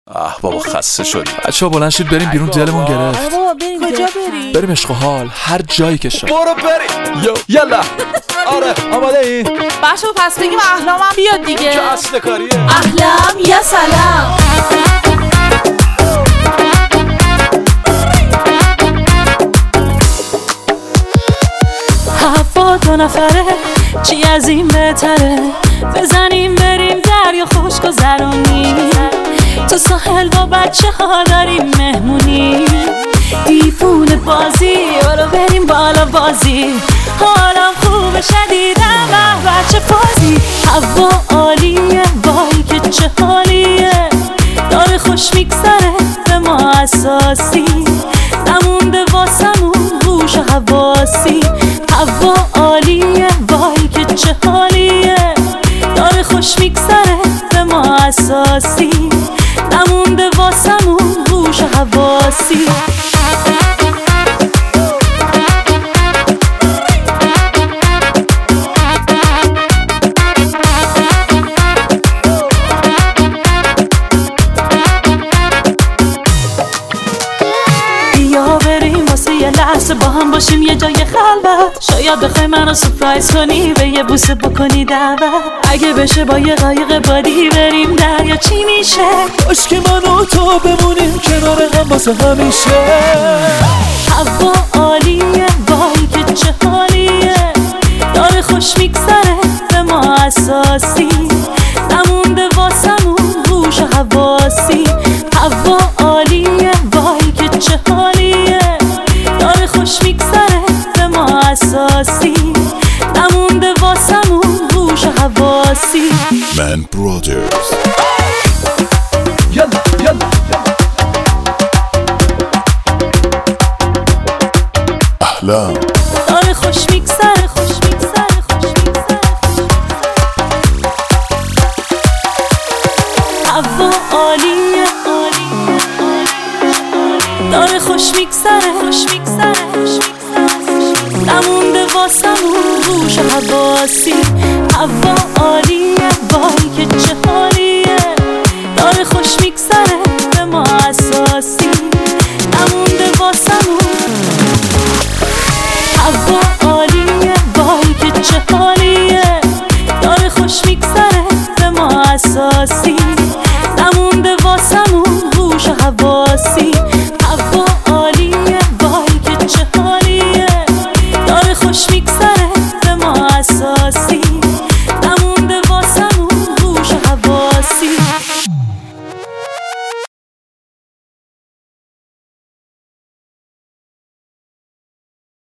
بابا خسته شدیم. بچه‌ها بلند شید بریم بیرون، دلمون گرفت. بابا بریم. کجا بریم؟ بریم عشق و حال، هر جایی که شد. برو بریم. یلا. آره آماده ای؟ بچه پس بگیم احلامم بیاد دیگه که اصل کاریه. احلام یا سلام. هوا دو نفره چی از این بهتره، بزنیم بریم دریا خوش گذرونیم، تو ساحل با بچه ها داریم مهمونی، دیفون بازی برو بریم بالا بازی، حالم خوب شدیدم و بچه بازی، هوا عالیه وای که چه حالیه، داره خوش میگذره به ما اساسی، نمونده واسمون هوش و حواسی، هوا عالیه وای که چه حالیه، داره خوش میگذره به ما اساسی، نمونده واسمون هوش و حواسی. لحظه با هم باشیم یه جای خلوت، شاید بخوای منو سورپرایز کنی و یه بوسه بکنی دعوت، اگه بشه با یه قایق بادی بریم دریا چی میشه، باش که من و تو بمونیم کنار هم واسه همیشه، هوا عالیه وای که چه حالیه، داره خوش میگذره به ما اساسی، نمونده واسمون هوش و حواسی، هوا عالیه وای که چه حالیه، داره خوش میگذره به ما اساسی، نمونده واسمون هوش و حواسی. من برادرز. یلا یلا احلام داره خوش میگذره خوش میگذره خوش میگذره، هوا عالیه عالیه داره خوش میگذره خوش میگذره، نمونده واسمون هوش و حواسی، هوا عالیه وای که